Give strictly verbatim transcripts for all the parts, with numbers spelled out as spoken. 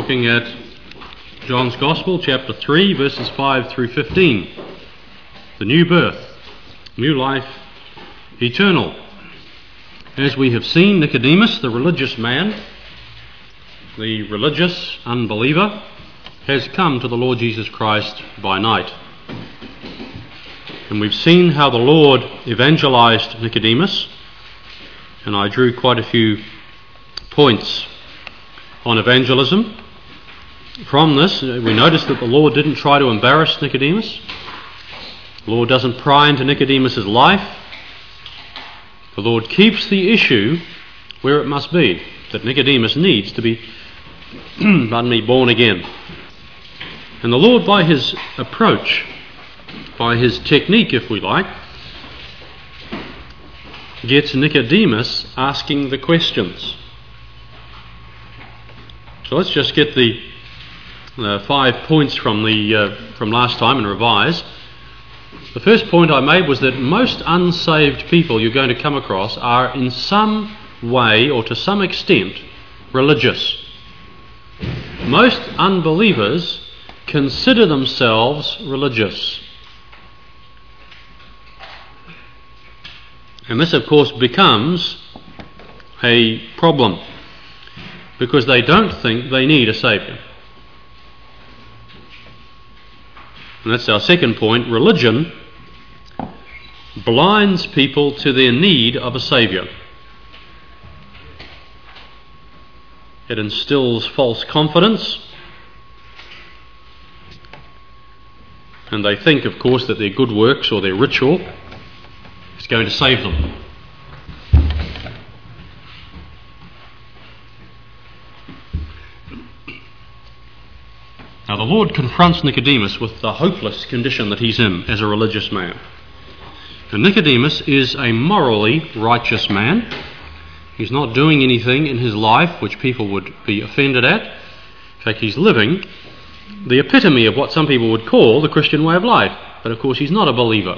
looking at John's Gospel, chapter three, verses five through fifteen. The new birth, new life, eternal. As we have seen, Nicodemus, the religious man, the religious unbeliever, has come to the Lord Jesus Christ by night. And we've seen how the Lord evangelized Nicodemus, and I drew quite a few points on evangelism. From this, we notice that the Lord didn't try to embarrass Nicodemus. The Lord doesn't pry into Nicodemus's life. The Lord keeps the issue where it must be, that Nicodemus needs to be pardon me, born again. And the Lord, by his approach, by his technique, if we like, gets Nicodemus asking the questions. So let's just get the uh, five points from the uh, from last time and revise. The first point I made was that most unsaved people you're going to come across are in some way or to some extent religious. Most unbelievers consider themselves religious. And this, of course, becomes a problem because they don't think they need a Saviour. And that's our second point. Religion blinds people to their need of a Saviour. It instills false confidence, and they think, of course, that their good works or their ritual is going to save them. Now the Lord confronts Nicodemus with the hopeless condition that he's in as a religious man. And Nicodemus is a morally righteous man. He's not doing anything in his life which people would be offended at. In fact, he's living the epitome of what some people would call the Christian way of life. But of course he's not a believer.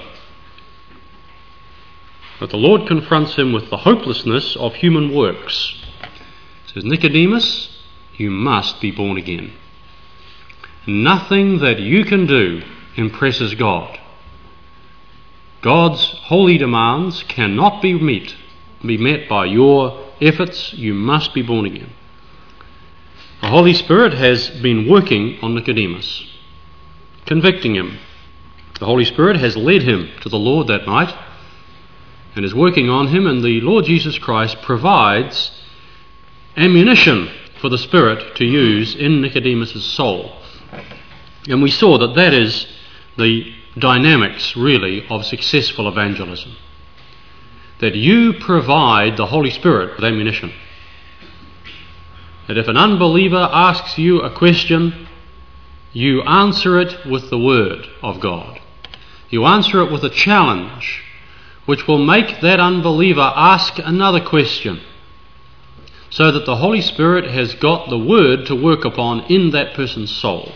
But the Lord confronts him with the hopelessness of human works. He says, Nicodemus, you must be born again. Nothing that you can do impresses God. God's holy demands cannot be met, be met by your efforts. You must be born again. The Holy Spirit has been working on Nicodemus, convicting him. The Holy Spirit has led him to the Lord that night and is working on him, and the Lord Jesus Christ provides ammunition for the Spirit to use in Nicodemus' soul. And we saw that that is the dynamics, really, of successful evangelism. That you provide the Holy Spirit with ammunition. That if an unbeliever asks you a question, you answer it with the Word of God. You answer it with a challenge which will make that unbeliever ask another question, so that the Holy Spirit has got the Word to work upon in that person's soul.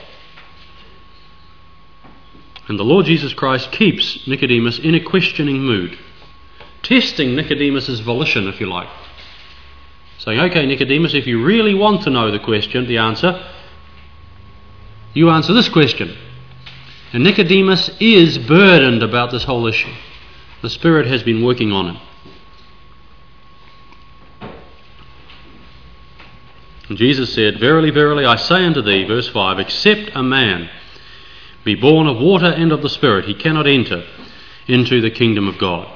And the Lord Jesus Christ keeps Nicodemus in a questioning mood, testing Nicodemus' volition, if you like. Saying, okay, Nicodemus, if you really want to know the question, the answer, you answer this question. And Nicodemus is burdened about this whole issue. The Spirit has been working on him. And Jesus said, Verily, verily, I say unto thee, verse five, except a man be born of water and of the Spirit, he cannot enter into the kingdom of God.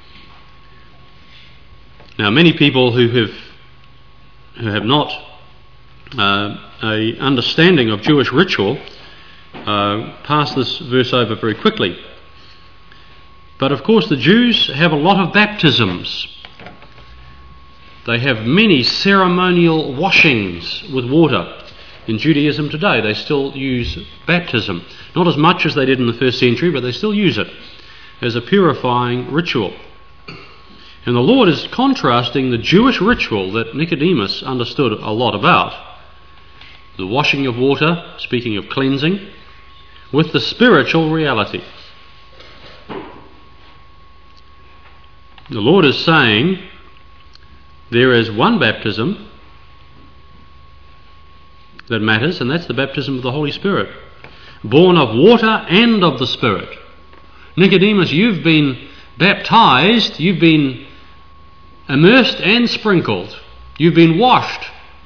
Now, many people who have who have not uh, a understanding of Jewish ritual uh, pass this verse over very quickly. But of course, the Jews have a lot of baptisms. They have many ceremonial washings with water. In Judaism today, they still use baptism. Not as much as they did in the first century, but they still use it as a purifying ritual. And the Lord is contrasting the Jewish ritual that Nicodemus understood a lot about, the washing of water, speaking of cleansing, with the spiritual reality. The Lord is saying there is one baptism that matters, and that's the baptism of the Holy Spirit. Born of water and of the Spirit. Nicodemus, you've been baptized, you've been immersed and sprinkled. You've been washed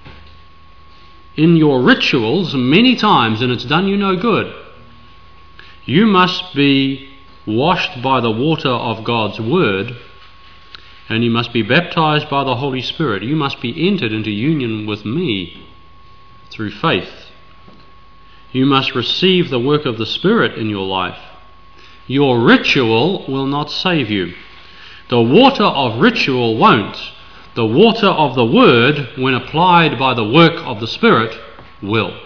in your rituals many times, and it's done you no good. You must be washed by the water of God's Word, and you must be baptized by the Holy Spirit. You must be entered into union with me through faith. You must receive the work of the Spirit in your life. Your ritual will not save you. The water of ritual won't. The water of the Word, when applied by the work of the Spirit, will.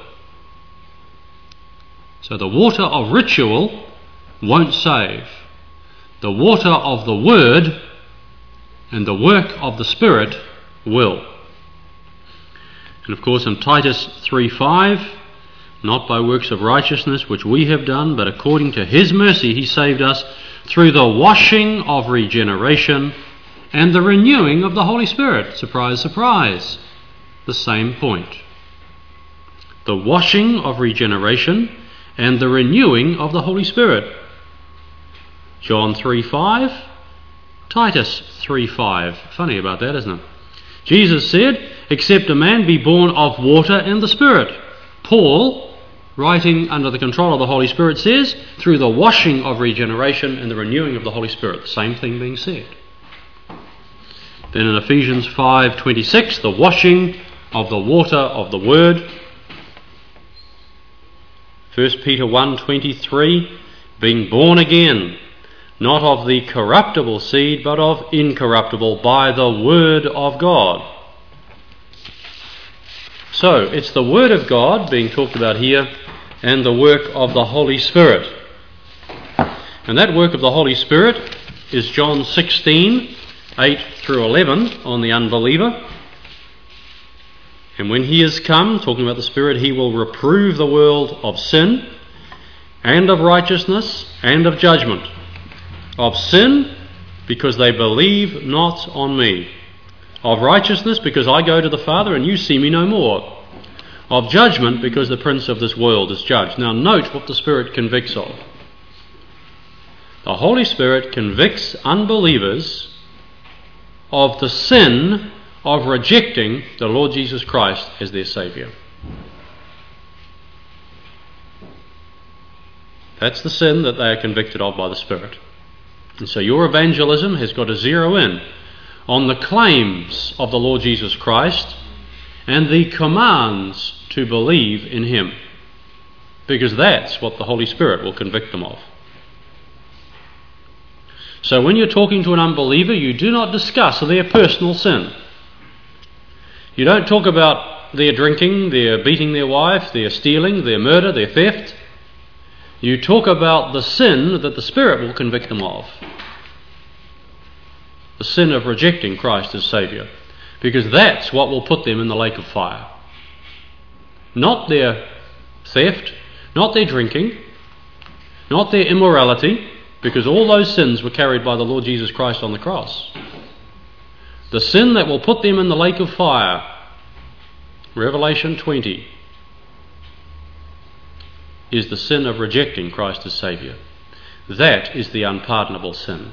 So the water of ritual won't save. The water of the Word and the work of the Spirit will. And of course in Titus three five, not by works of righteousness which we have done, but according to his mercy he saved us through the washing of regeneration and the renewing of the Holy Spirit. Surprise, surprise. The same point. The washing of regeneration and the renewing of the Holy Spirit. John three five, Titus three five. Funny about that, isn't it? Jesus said, except a man be born of water and the Spirit. Paul, writing under the control of the Holy Spirit, says, through the washing of regeneration and the renewing of the Holy Spirit. Same thing being said. Then in Ephesians five twenty-six, the washing of the water of the Word. First Peter one twenty-three, being born again, not of the corruptible seed, but of incorruptible, by the Word of God. So, it's the Word of God being talked about here, and the work of the Holy Spirit. And that work of the Holy Spirit is John sixteen, eight through eleven, on the unbeliever. And when he is come, talking about the Spirit, he will reprove the world of sin, and of righteousness, and of judgment. Of sin, because they believe not on me. Of righteousness, because I go to the Father and you see me no more. Of judgment, because the prince of this world is judged. Now note what the Spirit convicts of. The Holy Spirit convicts unbelievers of the sin of rejecting the Lord Jesus Christ as their Saviour. That's the sin that they are convicted of by the Spirit. And so your evangelism has got to zero in on the claims of the Lord Jesus Christ and the commands to believe in him, because that's what the Holy Spirit will convict them of. So when you're talking to an unbeliever, you do not discuss their personal sin. You don't talk about their drinking, their beating their wife, their stealing, their murder, their theft. You talk about the sin that the Spirit will convict them of. The sin of rejecting Christ as Saviour. Because that's what will put them in the lake of fire. Not their theft, not their drinking, not their immorality, because all those sins were carried by the Lord Jesus Christ on the cross. The sin that will put them in the lake of fire, Revelation twenty, is the sin of rejecting Christ as Saviour. That is the unpardonable sin.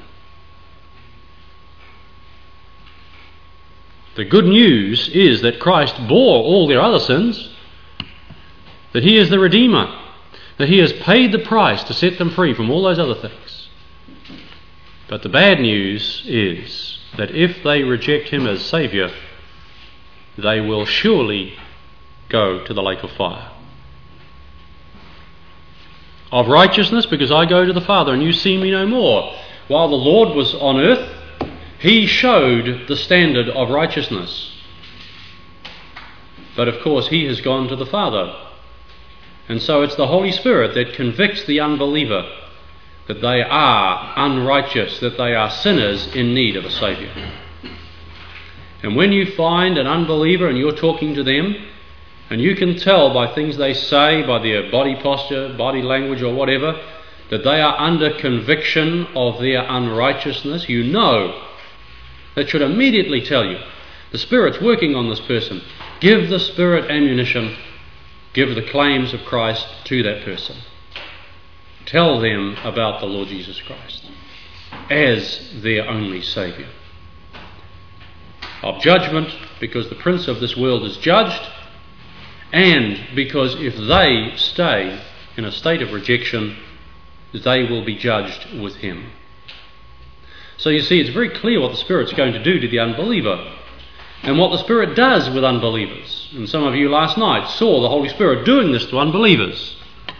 The good news is that Christ bore all their other sins, that he is the Redeemer, that he has paid the price to set them free from all those other things. But the bad news is that if they reject him as Saviour, they will surely go to the lake of fire. Of righteousness, because I go to the Father and you see me no more. While the Lord was on earth, he showed the standard of righteousness. But of course he has gone to the Father. And so it's the Holy Spirit that convicts the unbeliever that they are unrighteous, that they are sinners in need of a Saviour. And when you find an unbeliever and you're talking to them, and you can tell by things they say, by their body posture, body language or whatever, that they are under conviction of their unrighteousness, you know that should immediately tell you the Spirit's working on this person. Give the Spirit ammunition give the claims of Christ to that person. Tell them about the Lord Jesus Christ as their only Saviour. Of judgment, because the prince of this world is judged, and because if they stay in a state of rejection, they will be judged with him. So you see, it's very clear what the Spirit's going to do to the unbeliever, and what the Spirit does with unbelievers. And some of you last night saw the Holy Spirit doing this to unbelievers.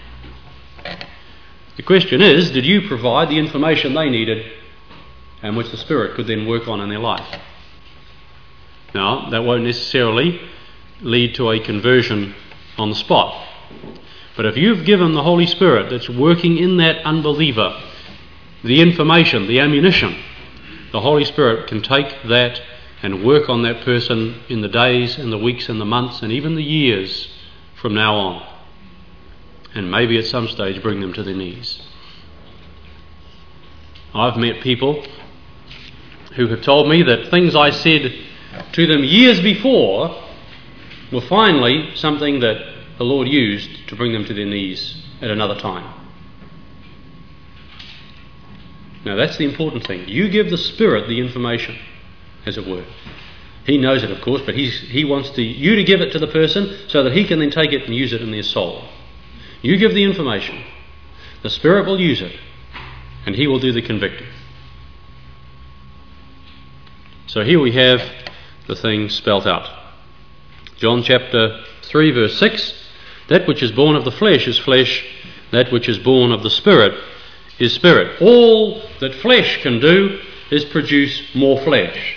The question is, did you provide the information they needed and which the Spirit could then work on in their life? Now, that won't necessarily lead to a conversion on the spot. But if you've given the Holy Spirit that's working in that unbeliever the information, the ammunition, the Holy Spirit can take that and work on that person in the days and the weeks and the months and even the years from now on. And maybe at some stage bring them to their knees. I've met people who have told me that things I said to them years before were finally something that the Lord used to bring them to their knees at another time. Now that's the important thing. You give the Spirit the information, as it were. He knows it, of course, but he's, he wants to, you to give it to the person so that he can then take it and use it in their soul. You give the information. The Spirit will use it, and he will do the convicting. So here we have the thing spelt out. John chapter three verse six, that which is born of the flesh is flesh, that which is born of the Spirit is spirit. All that flesh can do is produce more flesh.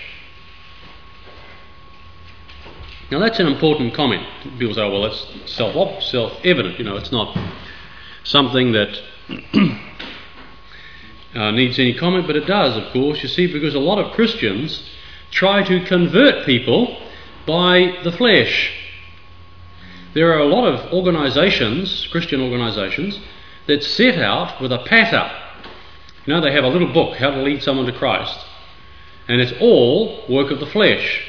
Now that's an important comment. People say, well, it's self self-evident, you know, it's not something that uh, needs any comment, but it does, of course, you see, because a lot of Christians try to convert people by the flesh. There are a lot of organisations, Christian organisations, that set out with a patter. You know, they have a little book, How to Lead Someone to Christ, and it's all work of the flesh.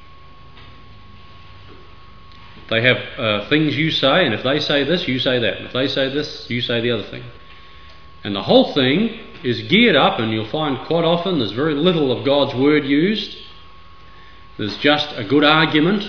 They have uh, things you say, and if they say this, you say that. And if they say this, you say the other thing. And the whole thing is geared up, and you'll find quite often there's very little of God's word used. There's just a good argument,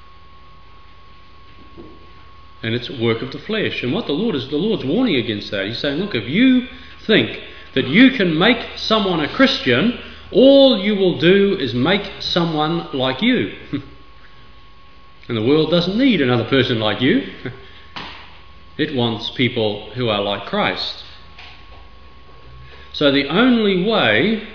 and it's work of the flesh. And what the Lord is, the Lord's warning against that. He's saying, look, if you think that you can make someone a Christian, all you will do is make someone like you. And the world doesn't need another person like you. It wants people who are like Christ. So the only way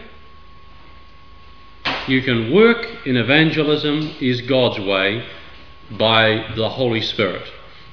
you can work in evangelism is God's way, by the Holy Spirit,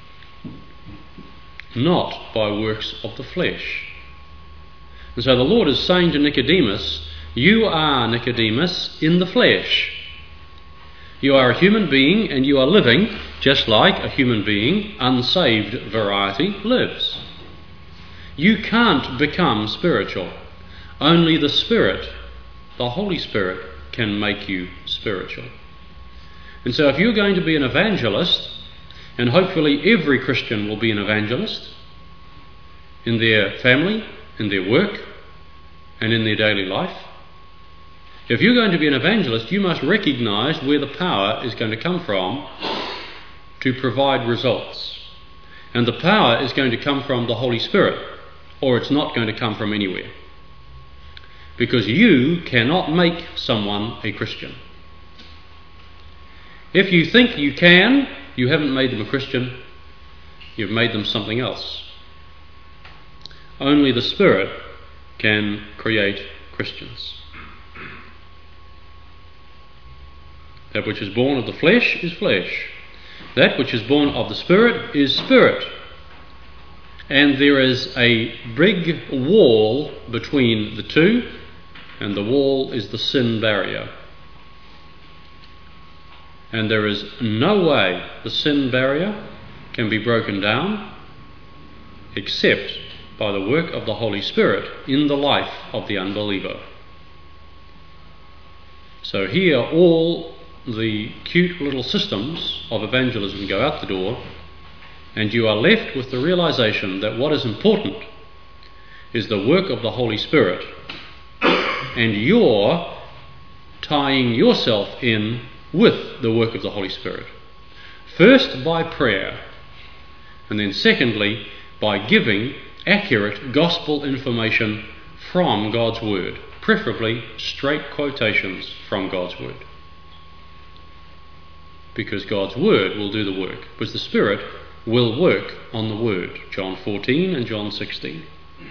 not by works of the flesh. And so the Lord is saying to Nicodemus, you are, Nicodemus, in the flesh. You are a human being, and you are living just like a human being, unsaved variety, lives. You can't become spiritual. Only the Spirit, the Holy Spirit, can make you spiritual. And so if you're going to be an evangelist, and hopefully every Christian will be an evangelist in their family, in their work, and in their daily life, if you're going to be an evangelist, you must recognise where the power is going to come from to provide results. And the power is going to come from the Holy Spirit, or it's not going to come from anywhere. Because you cannot make someone a Christian. If you think you can, you haven't made them a Christian, you've made them something else. Only the Spirit can create Christians. That which is born of the flesh is flesh. That which is born of the Spirit is spirit. And there is a big wall between the two, and the wall is the sin barrier. And there is no way the sin barrier can be broken down except by the work of the Holy Spirit in the life of the unbeliever. So here all the cute little systems of evangelism go out the door, And you are left with the realization that what is important is the work of the Holy Spirit, and you're tying yourself in with the work of the Holy Spirit. First by prayer, and then secondly by giving accurate gospel information from God's Word, preferably straight quotations from God's Word. Because God's Word will do the work, because the Spirit will work on the Word. John fourteen and John sixteen.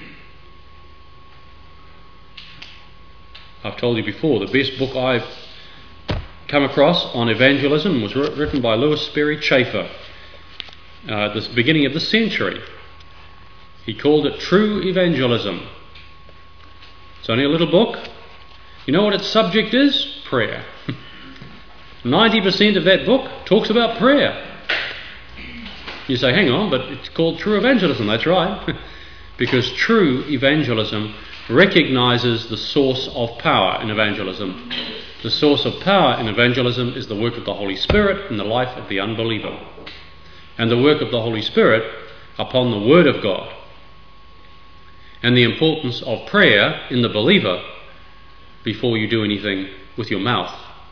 I've told you before, the best book I've come across on evangelism was written by Lewis Sperry Chafer uh, at the beginning of the century. He called it True Evangelism. It's only a little book. You know what its subject is? Prayer. ninety percent of that book talks about prayer. You say, hang on, but it's called True Evangelism. That's right. Because true evangelism recognizes the source of power in evangelism. The source of power in evangelism is the work of the Holy Spirit in the life of the unbeliever, and the work of the Holy Spirit upon the Word of God, and the importance of prayer in the believer before you do anything with your mouth.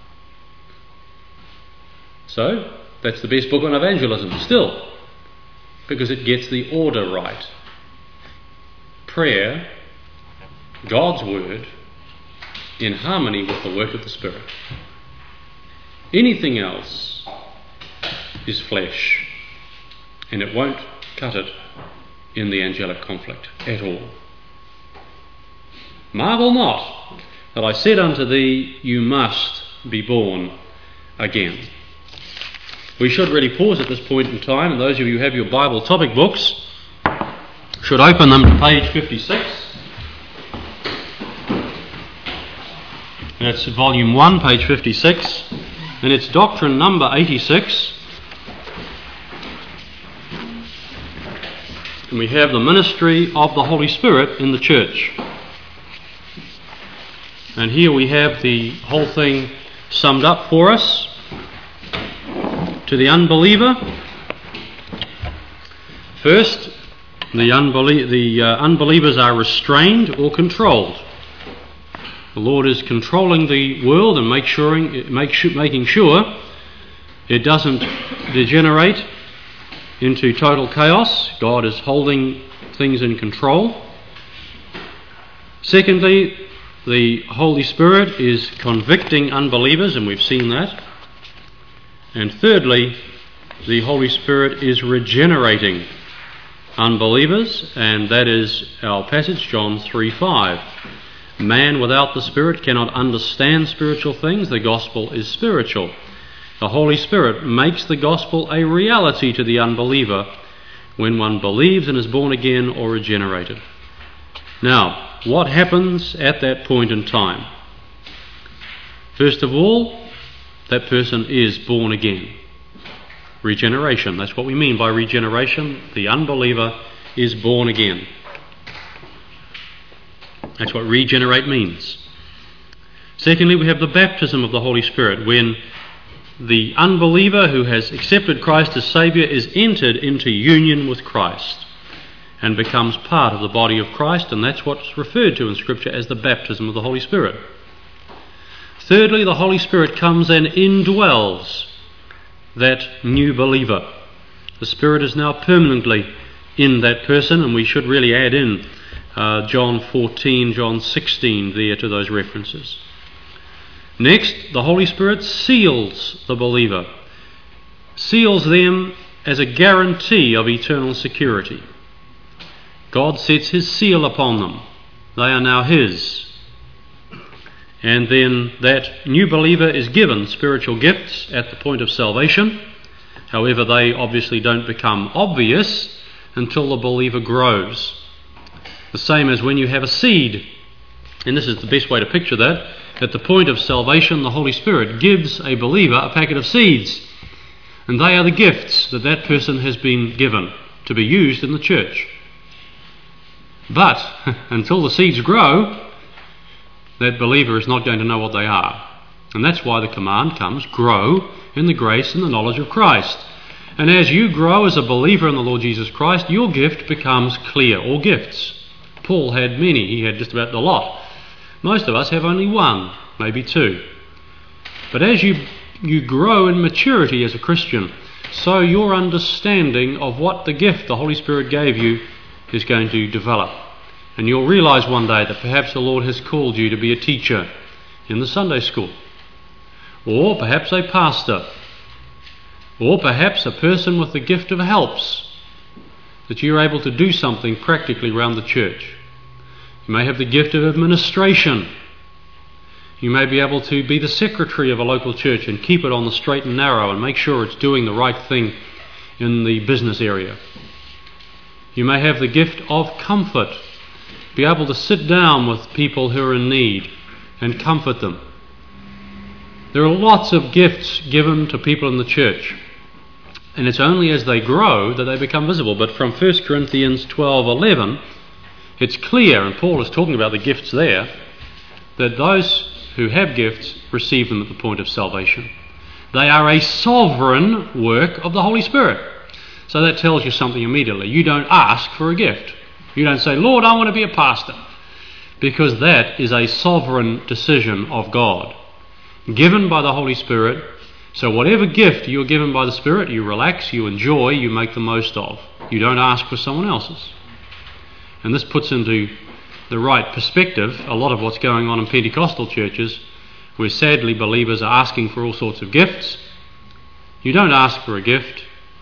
So, that's the best book on evangelism still, because it gets the order right. Prayer, God's Word, in harmony with the work of the Spirit. Anything else is flesh, and it won't cut it in the angelic conflict at all. Marvel not that I said unto thee, you must be born again. We should really pause at this point in time, and those of you who have your Bible topic books should open them to page fifty-six. That's volume one, page fifty-six, and it's doctrine number eighty-six. And we have the ministry of the Holy Spirit in the church. And here we have the whole thing summed up for us. To the unbeliever, first, the, unbelie- the uh, unbelievers are restrained or controlled. The Lord is controlling the world and make sure, make sure, making sure it doesn't degenerate into total chaos. God is holding things in control. Secondly, the Holy Spirit is convicting unbelievers, and we've seen that. And thirdly, the Holy Spirit is regenerating unbelievers, and that is our passage, John three five. Man without the Spirit cannot understand spiritual things. The gospel is spiritual. The Holy Spirit makes the gospel a reality to the unbeliever when one believes and is born again or regenerated. Now, what happens at that point in time? First of all, that person is born again. Regeneration. That's what we mean by regeneration. The unbeliever is born again. That's what regenerate means. Secondly, we have the baptism of the Holy Spirit, when the unbeliever who has accepted Christ as Saviour is entered into union with Christ and becomes part of the body of Christ, and that's what's referred to in Scripture as the baptism of the Holy Spirit. Thirdly, the Holy Spirit comes and indwells that new believer. The Spirit is now permanently in that person, and we should really add in uh, John fourteen, John sixteen there to those references. Next, the Holy Spirit seals the believer, seals them as a guarantee of eternal security. God sets His seal upon them. They are now His. And then that new believer is given spiritual gifts at the point of salvation. However, they obviously don't become obvious until the believer grows. The same as when you have a seed. And this is the best way to picture that. At the point of salvation, the Holy Spirit gives a believer a packet of seeds. And they are the gifts that that person has been given to be used in the church. But until the seeds grow, that believer is not going to know what they are. And that's why the command comes, grow in the grace and the knowledge of Christ. And as you grow as a believer in the Lord Jesus Christ, your gift becomes clear, or gifts. Paul had many, he had just about the lot. Most of us have only one, maybe two. But as you, you grow in maturity as a Christian, so your understanding of what the gift the Holy Spirit gave you is going to develop. And you'll realise one day that perhaps the Lord has called you to be a teacher in the Sunday school, or perhaps a pastor, or perhaps a person with the gift of helps, that you're able to do something practically around the church. You may have the gift of administration. You may be able to be the secretary of a local church and keep it on the straight and narrow and make sure it's doing the right thing in the business area. You may have the gift of comfort, be able to sit down with people who are in need and comfort them. There are lots of gifts given to people in the church, and it's only as they grow that they become visible. But from First Corinthians twelve eleven, it's clear, and Paul is talking about the gifts there, that those who have gifts receive them at the point of salvation. They are a sovereign work of the Holy Spirit. So that tells you something immediately. You don't ask for a gift. You don't say, Lord, I want to be a pastor, because that is a sovereign decision of God, given by the Holy Spirit. So whatever gift you're given by the Spirit, you relax, you enjoy, you make the most of. You don't ask for someone else's. And this puts into the right perspective a lot of what's going on in Pentecostal churches, where sadly believers are asking for all sorts of gifts. You don't ask for a gift.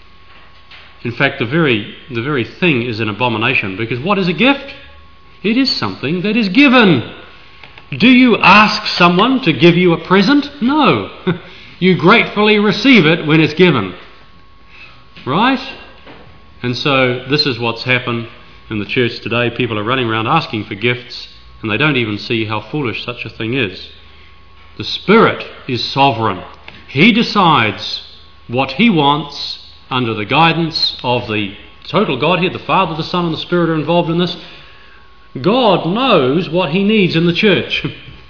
In fact, the very the very thing is an abomination, because what is a gift? It is something that is given. Do you ask someone to give you a present? No. You gratefully receive it when it's given. Right? And so this is what's happened in the church today. People are running around asking for gifts, and they don't even see how foolish such a thing is. The Spirit is sovereign. He decides what He wants under the guidance of the total Godhead. The Father, the Son, and the Spirit are involved in this. God knows what He needs in the church.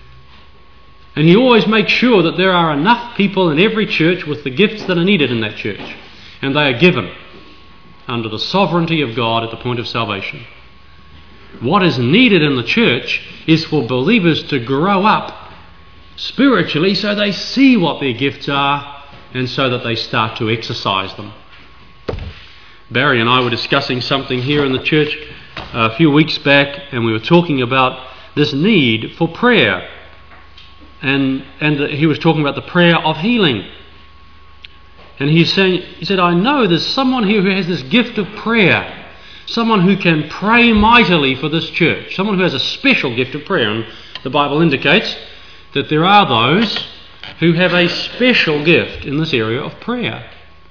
And He always makes sure that there are enough people in every church with the gifts that are needed in that church. And they are given under the sovereignty of God at the point of salvation. What is needed in the church is for believers to grow up spiritually so they see what their gifts are and so that they start to exercise them. Barry and I were discussing something here in the church a few weeks back, and we were talking about this need for prayer. And and he was talking about the prayer of healing. And he's saying, he said, I know there's someone here who has this gift of prayer, someone who can pray mightily for this church, someone who has a special gift of prayer. And the Bible indicates that there are those who have a special gift in this area of prayer.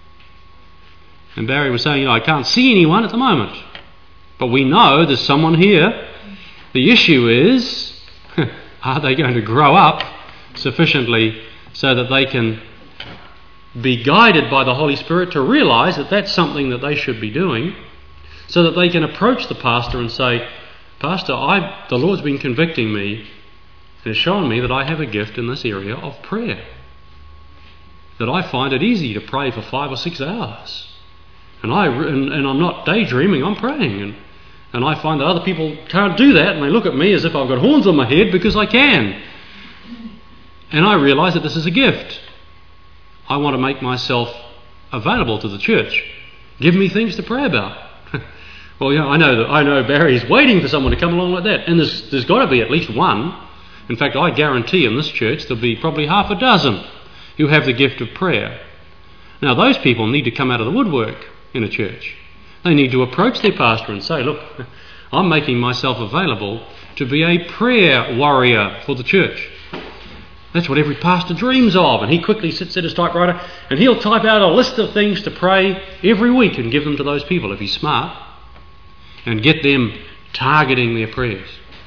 And Barry was saying, you know, I can't see anyone at the moment, but we know there's someone here. The issue is, are they going to grow up sufficiently so that they can be guided by the Holy Spirit to realise that that's something that they should be doing, so that they can approach the pastor and say, Pastor, I, the Lord's been convicting me and has shown me that I have a gift in this area of prayer, that I find it easy to pray for five or six hours. And, I, and, and I'm not daydreaming, I'm praying. And, and I find that other people can't do that, and they look at me as if I've got horns on my head because I can. And I realise that this is a gift. I want to make myself available to the church. Give me things to pray about. Well, yeah, I know that I know Barry's waiting for someone to come along like that, and there's there's got to be at least one. In fact, I guarantee in this church there'll be probably half a dozen who have the gift of prayer. Now, those people need to come out of the woodwork in a church. They need to approach their pastor and say, look, I'm making myself available to be a prayer warrior for the church. That's what every pastor dreams of. And he quickly sits at his typewriter and he'll type out a list of things to pray every week and give them to those people if he's smart, and get them targeting their prayers.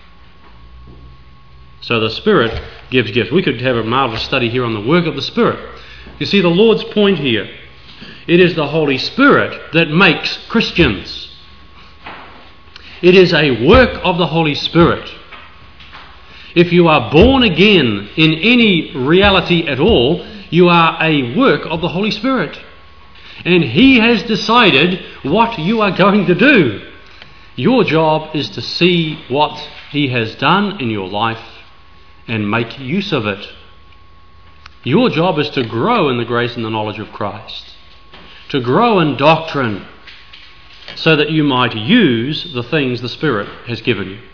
So the Spirit gives gifts. We could have a marvellous study here on the work of the Spirit. You see the Lord's point here. It is the Holy Spirit that makes Christians. It is a work of the Holy Spirit. If you are born again in any reality at all, you are a work of the Holy Spirit. and He has decided what you are going to do. Your job is to see what He has done in your life and make use of it. Your job is to grow in the grace and the knowledge of Christ, to grow in doctrine, so that you might use the things the Spirit has given you.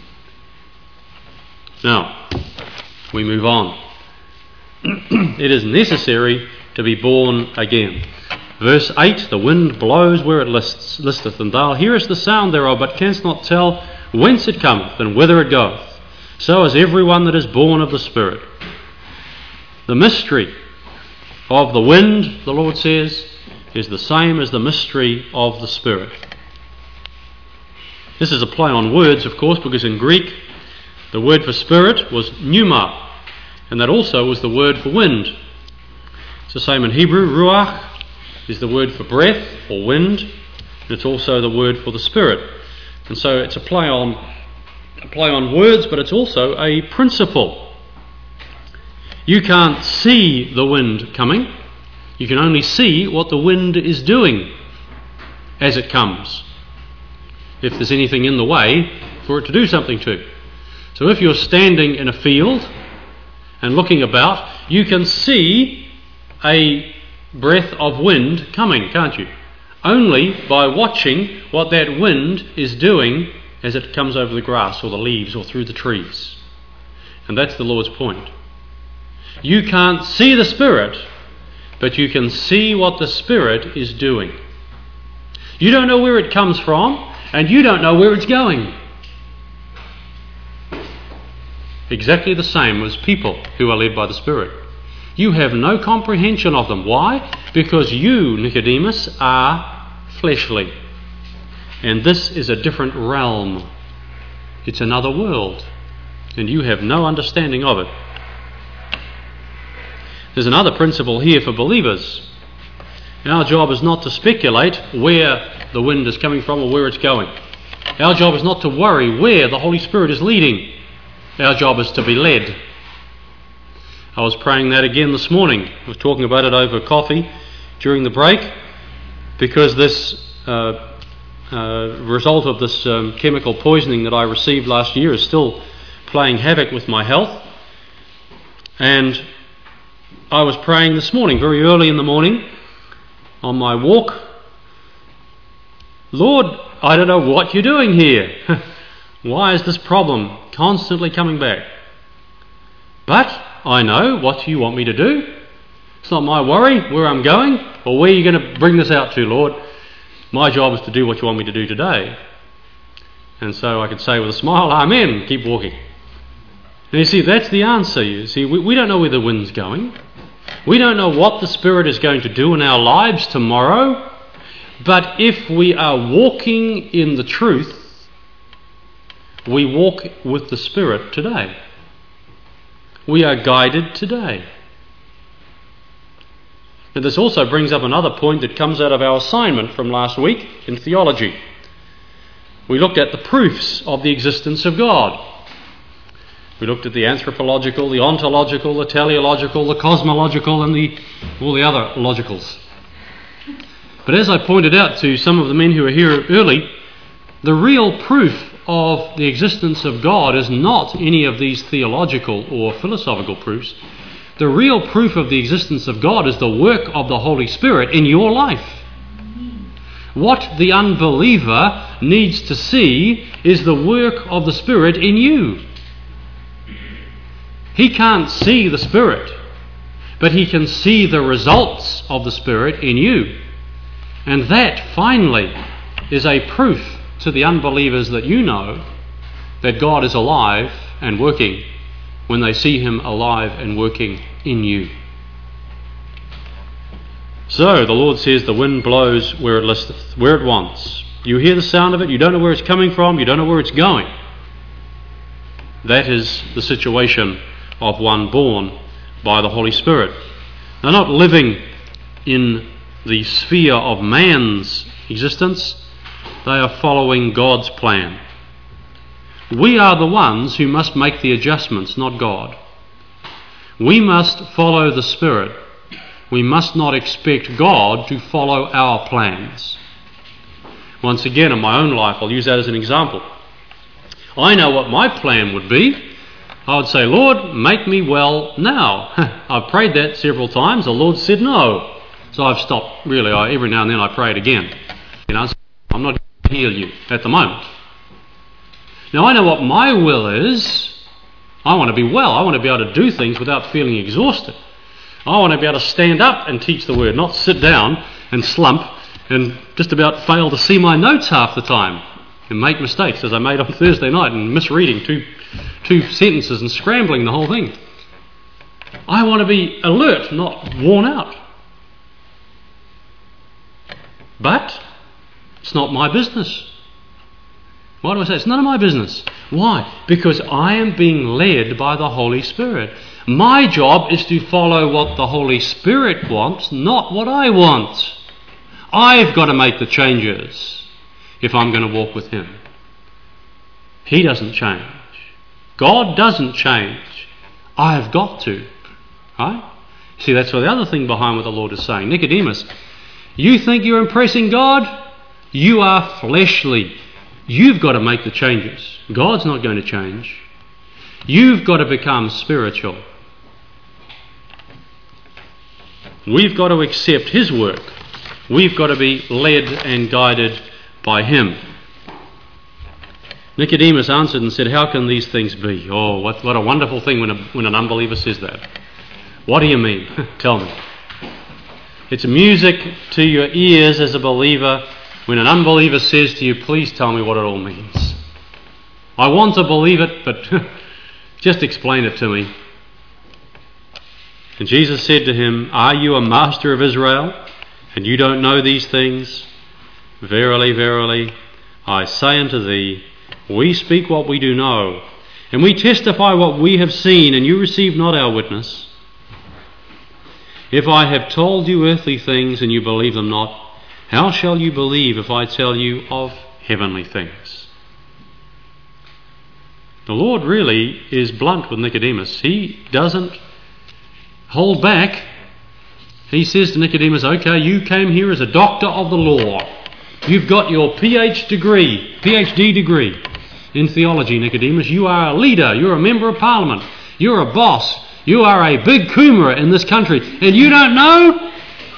Now, we move on. It is necessary to be born again. Verse eight, the wind blows where it lists, listeth, and thou hearest the sound thereof, but canst not tell whence it cometh, and whither it goeth. So is every one that is born of the Spirit. The mystery of the wind, the Lord says, is the same as the mystery of the Spirit. This is a play on words, of course, because in Greek the word for spirit was pneuma, and that also was the word for wind. It's the same in Hebrew. Ruach is the word for breath or wind, and it's also the word for the Spirit. And so it's a play on a play on words, but it's also a principle. You can't see the wind coming. You can only see what the wind is doing as it comes, if there's anything in the way for it to do something to. So if you're standing in a field and looking about, you can see a breath of wind coming, can't you? Only by watching what that wind is doing as it comes over the grass or the leaves or through the trees. And that's the Lord's point. You can't see the Spirit, but you can see what the Spirit is doing. You don't know where it comes from, and you don't know where it's going. Exactly the same as people who are led by the Spirit. You have no comprehension of them. Why? Because you, Nicodemus, are fleshly. And this is a different realm. It's another world. And you have no understanding of it. There's another principle here for believers. Our job is not to speculate where the wind is coming from or where it's going. Our job is not to worry where the Holy Spirit is leading. Our job is to be led. I was praying that again this morning. I was talking about it over coffee during the break, because this uh, uh, result of this um, chemical poisoning that I received last year is still playing havoc with my health. And I was praying this morning, very early in the morning, on my walk, Lord, I don't know what you're doing here. Why is this problem constantly coming back? But I know what you want me to do. It's not my worry where I'm going or where you're going to bring this out to, Lord. My job is to do what you want me to do today. And so I could say with a smile, Amen, keep walking. And you see, that's the answer. You see, we, we don't know where the wind's going. We don't know what the Spirit is going to do in our lives tomorrow. But if we are walking in the truth, we walk with the Spirit today. We are guided today. And this also brings up another point that comes out of our assignment from last week in theology. We looked at the proofs of the existence of God. We looked at the anthropological, the ontological, the teleological, the cosmological, and the all the other logicals. But as I pointed out to some of the men who were here early, the real proof of the existence of God is not any of these theological or philosophical proofs. The real proof of the existence of God is the work of the Holy Spirit in your life. What the unbeliever needs to see is the work of the Spirit in you. He can't see the Spirit, but he can see the results of the Spirit in you. And that, finally, is a proof to the unbelievers that you know that God is alive and working when they see Him alive and working in you. So the Lord says the wind blows where it listeth, where it wants. You hear the sound of it, you don't know where it's coming from, you don't know where it's going. That is the situation of one born by the Holy Spirit. They're not living in the sphere of man's existence. They are following God's plan. We are the ones who must make the adjustments, not God. We must follow the Spirit we must not expect God to follow our plans. Once again, in my own life, I'll use that as an example. I know what my plan would be. I would say, Lord, make me well now. I've prayed that several times. The Lord said no. So I've stopped, really. I, every now and then I pray it again. You know, I'm not going to heal you at the moment. Now I know what my will is. I want to be well. I want to be able to do things without feeling exhausted. I want to be able to stand up and teach the word, not sit down and slump and just about fail to see my notes half the time and make mistakes, as I made on Thursday night, and misreading two, two sentences and scrambling the whole thing. I want to be alert, not worn out. But it's not my business. Why do I say it's none of my business? Why? Because I am being led by the Holy Spirit. My job is to follow what the Holy Spirit wants, not what I want. I've got to make the changes if I'm going to walk with Him. He doesn't change. God doesn't change. I've got to. Right? See, that's the other thing behind what the Lord is saying. Nicodemus, you think you're impressing God? You are fleshly. You've got to make the changes. God's not going to change. You've got to become spiritual. We've got to accept His work. We've got to be led and guided by Him. Nicodemus answered and said, how can these things be? Oh, what, what a wonderful thing when, a, when an unbeliever says that. What do you mean? Tell me. It's music to your ears as a believer when an unbeliever says to you, please tell me what it all means. I want to believe it, but just explain it to me. And Jesus said to him, are you a master of Israel, and you don't know these things? Verily, verily, I say unto thee, we speak what we do know, and we testify what we have seen, and you receive not our witness. If I have told you earthly things, and you believe them not, how shall you believe if I tell you of heavenly things? The Lord really is blunt with Nicodemus. He doesn't hold back. He says to Nicodemus, okay, you came here as a doctor of the law. You've got your PhD degree, PhD degree in theology, Nicodemus. You are a leader. You're a member of parliament. You're a boss. You are a big kumara in this country. And you don't know?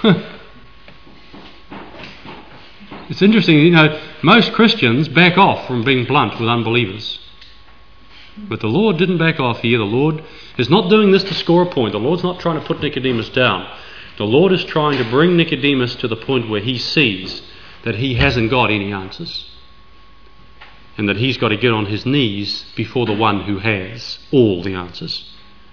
It's interesting, you know, most Christians back off from being blunt with unbelievers. But the Lord didn't back off here. The Lord is not doing this to score a point. The Lord's not trying to put Nicodemus down. The Lord is trying to bring Nicodemus to the point where he sees that he hasn't got any answers, and that he's got to get on his knees before the one who has all the answers.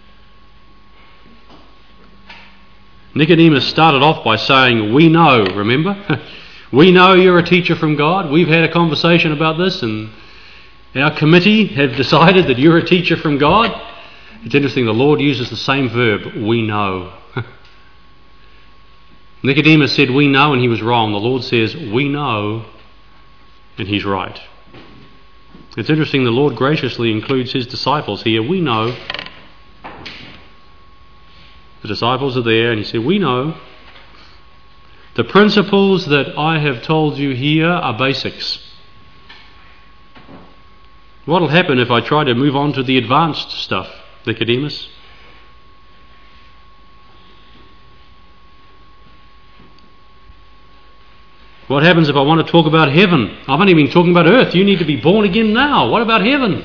Nicodemus started off by saying, we know, remember? We know you're a teacher from God. We've had a conversation about this, and our committee have decided that you're a teacher from God. It's interesting, the Lord uses the same verb, we know. Nicodemus said, we know, and he was wrong. The Lord says, we know, and he's right. It's interesting, the Lord graciously includes his disciples here. We know. The disciples are there, and he said, we know. The principles that I have told you here are basics. What will happen if I try to move on to the advanced stuff, Nicodemus? What happens if I want to talk about heaven? I've only been talking about earth. You need to be born again now. What about heaven?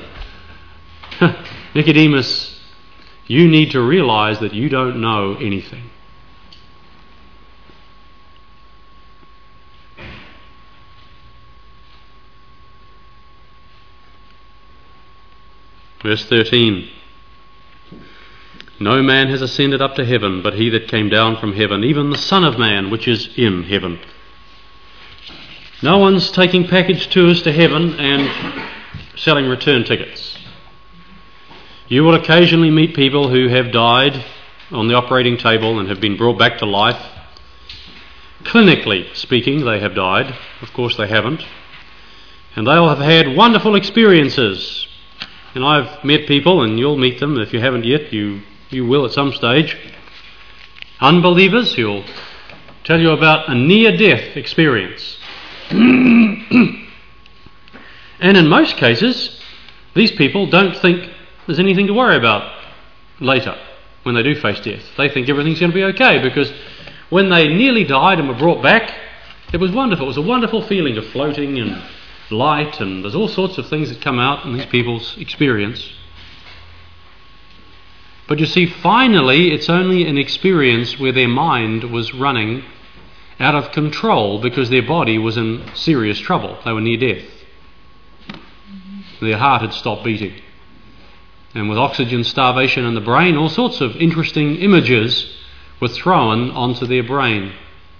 Nicodemus, you need to realize that you don't know anything. Verse thirteen. No man has ascended up to heaven, but he that came down from heaven, even the Son of Man, which is in heaven. No one's taking package tours to heaven and selling return tickets. You will occasionally meet people who have died on the operating table and have been brought back to life. Clinically speaking, they have died. Of course they haven't. And they'll have had wonderful experiences. And I've met people, and you'll meet them. If you haven't yet, you, you will at some stage. unbelievers who'll tell you about a near-death experience. And in most cases, these people don't think there's anything to worry about later when they do face death. They think everything's going to be okay, because when they nearly died and were brought back, it was wonderful. It was a wonderful feeling of floating and light, and there's all sorts of things that come out in these people's experience. But you see, finally, it's only an experience where their mind was running out of control because their body was in serious trouble. They were near death. Their heart had stopped beating. And with oxygen starvation in the brain, all sorts of interesting images were thrown onto their brain.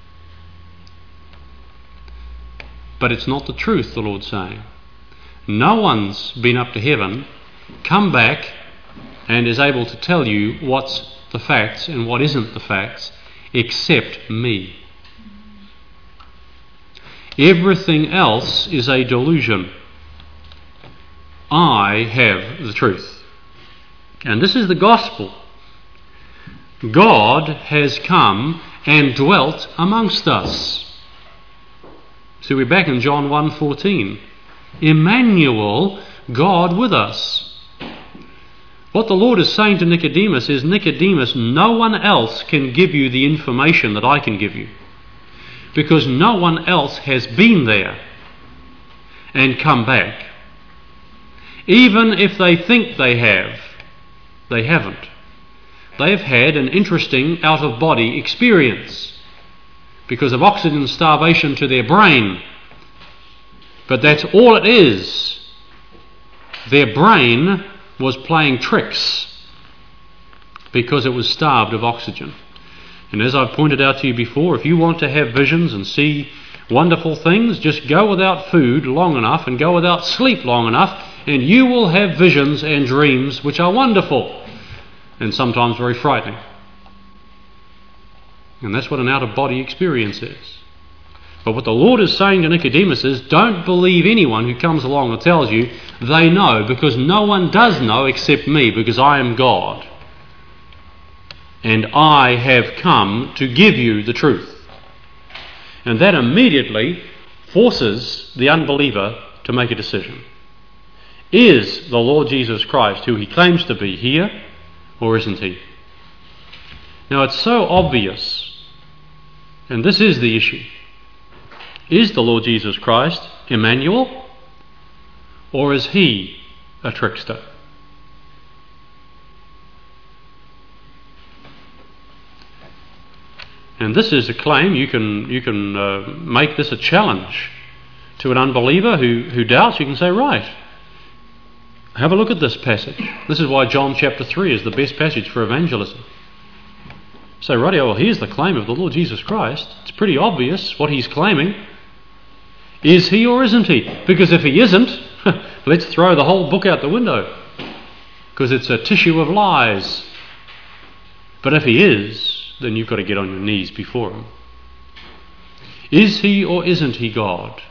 But it's not the truth, the Lord's saying. No one's been up to heaven, come back, and is able to tell you what's the facts and what isn't the facts, except me. Everything else is a delusion. I have the truth. And this is the gospel. God has come and dwelt amongst us. So we're back in John one fourteen. Emmanuel, God with us. What the Lord is saying to Nicodemus is, Nicodemus, no one else can give you the information that I can give you, because no one else has been there and come back. Even if they think they have, they haven't. They've had an interesting out-of-body experience because of oxygen starvation to their brain. But that's all it is. Their brain was playing tricks because it was starved of oxygen. And as I've pointed out to you before, if you want to have visions and see wonderful things, just go without food long enough and go without sleep long enough, and you will have visions and dreams which are wonderful and sometimes very frightening. And that's what an out-of-body experience is. But what the Lord is saying to Nicodemus is, don't believe anyone who comes along and tells you they know, because no one does know except me, because I am God. And I have come to give you the truth. And that immediately forces the unbeliever to make a decision. Is the Lord Jesus Christ who he claims to be here, or isn't he? Now it's so obvious, and this is the issue. Is the Lord Jesus Christ Emmanuel, or is he a trickster? And this is a claim. You can you can uh, make this a challenge to an unbeliever who, who doubts. You can say, right, have a look at this passage. This is why John chapter three is the best passage for evangelism. So, righty, well, here's the claim of the Lord Jesus Christ. It's pretty obvious what he's claiming. Is he or isn't he? Because if he isn't, let's throw the whole book out the window, because it's a tissue of lies. But if he is, then you've got to get on your knees before him. Is he or isn't he God?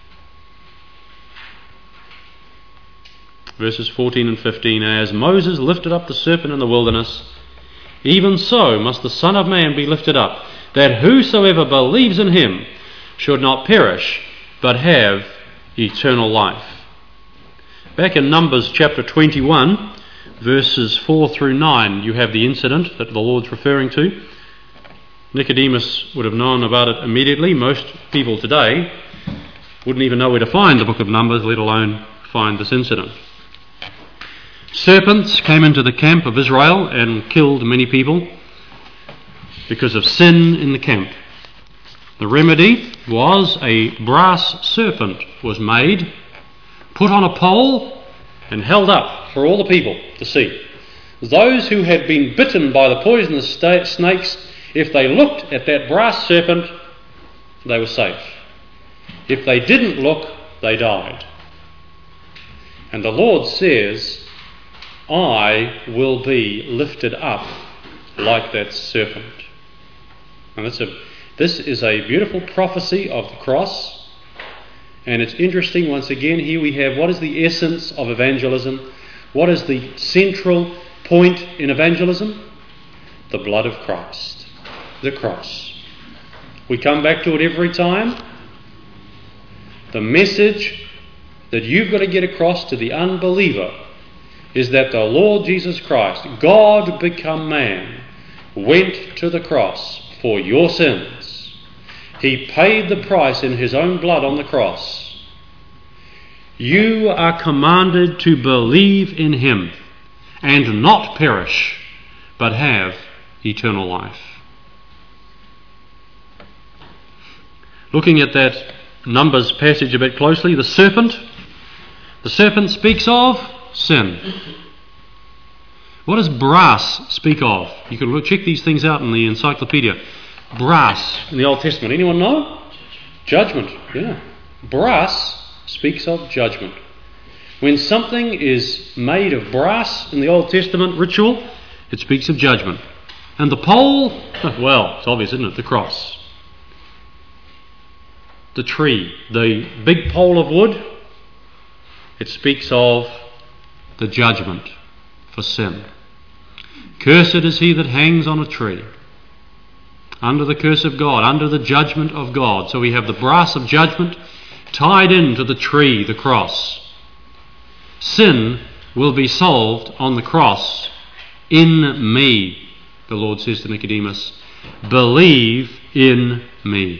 Verses fourteen and fifteen, as Moses lifted up the serpent in the wilderness, even so must the Son of Man be lifted up, that whosoever believes in him should not perish, but have eternal life. Back in Numbers chapter twenty-one, verses four through nine, you have the incident that the Lord's referring to. Nicodemus would have known about it immediately. Most people today wouldn't even know where to find the book of Numbers, let alone find this incident. Serpents came into the camp of Israel and killed many people because of sin in the camp. The remedy was a brass serpent was made, put on a pole and held up for all the people to see. Those who had been bitten by the poisonous sta- snakes, if they looked at that brass serpent, they were safe. If they didn't look, they died. And the Lord says, I will be lifted up like that serpent. And that's a, this is a beautiful prophecy of the cross. And it's interesting, once again, here we have what is the essence of evangelism? What is the central point in evangelism? The blood of Christ. the cross. We come back to it every time. The message that you've got to get across to the unbeliever is that the Lord Jesus Christ, God become man, went to the cross for your sins. He paid the price in his own blood on the cross. You are commanded to believe in him and not perish, but have eternal life. Looking at that Numbers passage a bit closely, the serpent, the serpent speaks of sin. What does brass speak of? You can look, check these things out in the encyclopedia. Brass in the Old Testament. Anyone know? Judgment. Yeah. Brass speaks of judgment. When something is made of brass in the Old Testament ritual, it speaks of judgment. And the pole, well, it's obvious, isn't it? The cross. The tree, the big pole of wood, it speaks of the judgment for sin. Cursed is he that hangs on a tree, under the curse of God, under the judgment of God. So we have the brass of judgment tied into the tree, the cross. Sin will be solved on the cross in me, the Lord says to Nicodemus. Believe in me.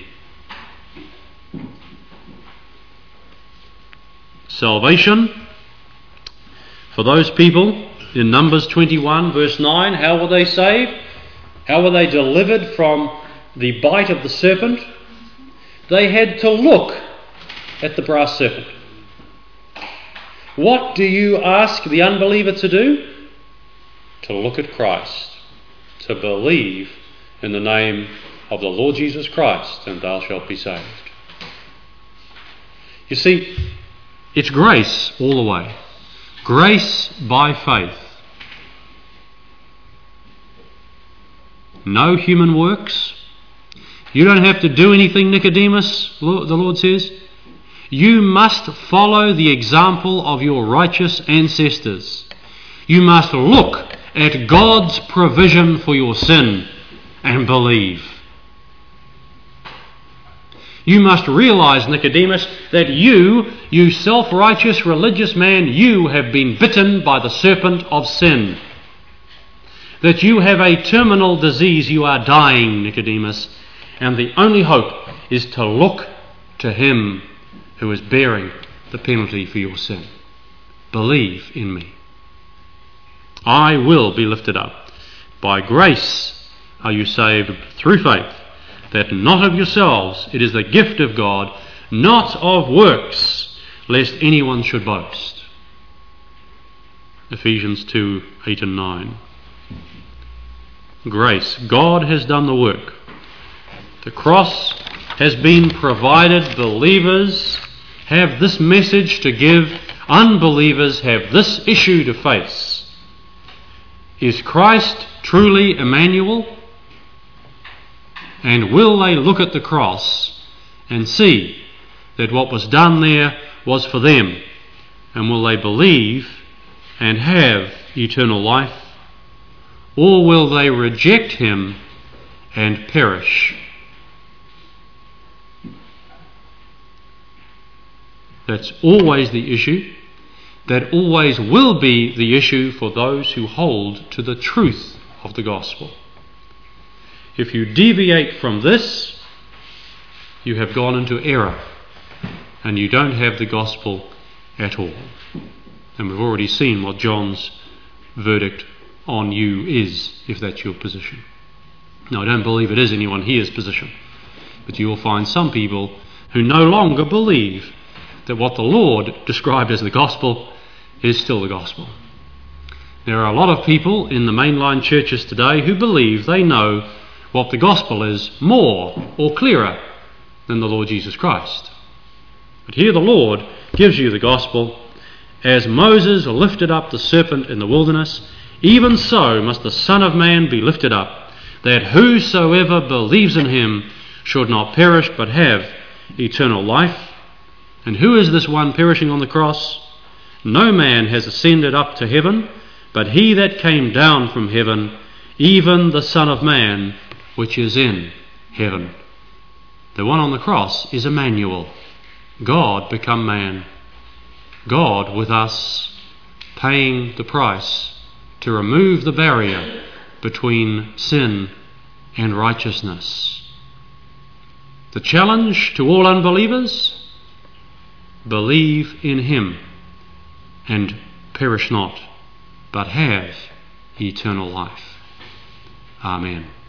Salvation for those people in Numbers twenty-one verse nine, how were they saved? How were they delivered from the bite of the serpent? They had to look at the brass serpent. What do you ask the unbeliever to do? To look at Christ, to believe in the name of the Lord Jesus Christ, and thou shalt be saved. You see, it's grace all the way. Grace by faith. No human works. You don't have to do anything, Nicodemus, the Lord says. You must follow the example of your righteous ancestors. You must look at God's provision for your sin and believe. You must realize, Nicodemus, that you, you self-righteous religious man, you have been bitten by the serpent of sin. That you have a terminal disease, you are dying, Nicodemus, and the only hope is to look to him who is bearing the penalty for your sin. Believe in me. I will be lifted up. By grace are you saved through faith, that not of yourselves, it is the gift of God, not of works, lest anyone should boast. Ephesians two, eight and nine. Grace. God has done the work. The cross has been provided. Believers have this message to give. Unbelievers have this issue to face. Is Christ truly Emmanuel? And will they look at the cross and see that what was done there was for them? And will they believe and have eternal life? Or will they reject him and perish? That's always the issue. That always will be the issue for those who hold to the truth of the gospel. If you deviate from this, you have gone into error and you don't have the gospel at all. And we've already seen what John's verdict on you is, if that's your position. Now, I don't believe it is anyone here's position, but you will find some people who no longer believe that what the Lord described as the gospel is still the gospel. There are a lot of people in the mainline churches today who believe they know what the gospel is more or clearer than the Lord Jesus Christ. But here the Lord gives you the gospel. As Moses lifted up the serpent in the wilderness, even so must the Son of Man be lifted up, that whosoever believes in him should not perish but have eternal life. And who is this one perishing on the cross? No man has ascended up to heaven, but he that came down from heaven, even the Son of Man which is in heaven. The one on the cross is Emmanuel, God become man, God with us, paying the price to remove the barrier between sin and righteousness. The challenge to all unbelievers: believe in him and perish not, but have eternal life. Amen.